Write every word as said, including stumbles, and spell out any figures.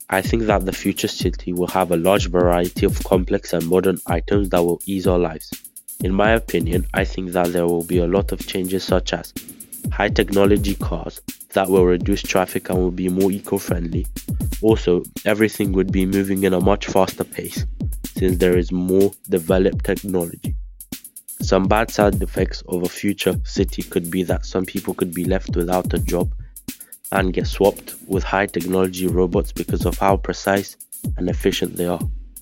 I think that the future city will have a large variety of complex and modern items that will ease our lives. In my opinion, I think that there will be a lot of changes such as high technology cars that will reduce traffic and will be more eco-friendly. Also, everything would be moving in a much faster pace since there is more developed technology. Some bad side effects of a future city could be that some people could be left without a job and get swapped with high technology robots because of how precise and efficient they are.